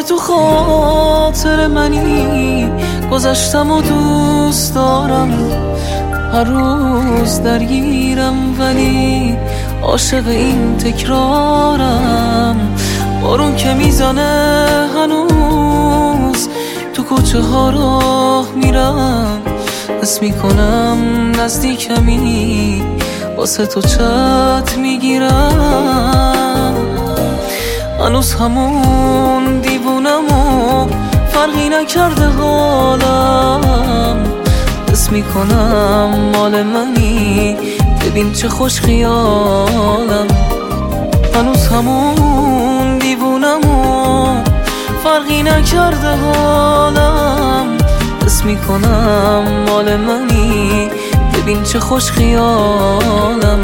تو خاطر منی، گذشتم و دوست دارم، هر روز درگیرم ولی عاشق این تکرارم. بارون که میزنه هنوز تو کوچه ها راه میرم، حس میکنم نزدیکمی، واسه تو چت میگیرم. هنوز همون دیوونم و فرقی نکرده حالم، حس میکنم مال منی، ببین چه خوش خیالم. هنوز همون دیوونم و فرقی نکرده حالم، حس میکنم مال منی، ببین چه خوش خیالم.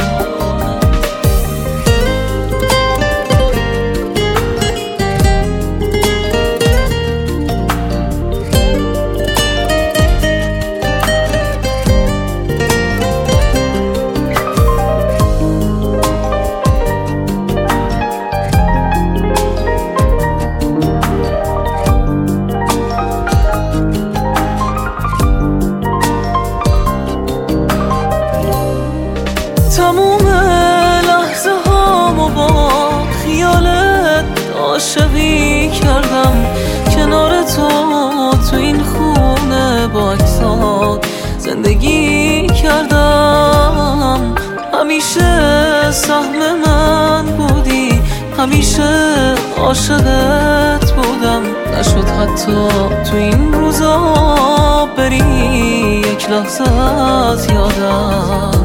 تموم لحظه هامو با خیالت عاشقی کردم، کنار تو این خونه با عکسات زندگی کردم. همیشه سهم من بودی، همیشه عاشقت بودم، نشد حتی تو این روزا بری یک لحظه از یادم.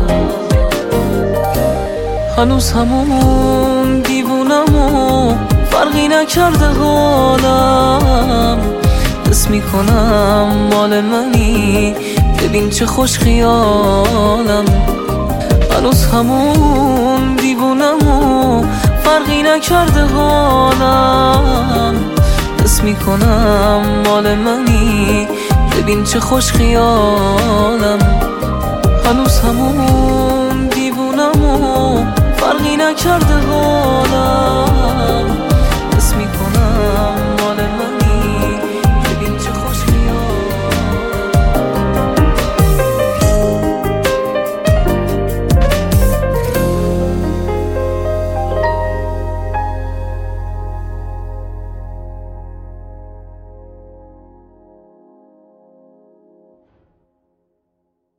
هنوز همون دیوونم و فرقی نکرده حالم، حس میکنم مال منی، ببین چه خوش خیالم. هنوز همون دیوونم و فرقی نکرده حالم، حس میکنم مال منی، ببین چه خوش خیالم. هنوز همون دیوونم و فرقی نکرده حالم.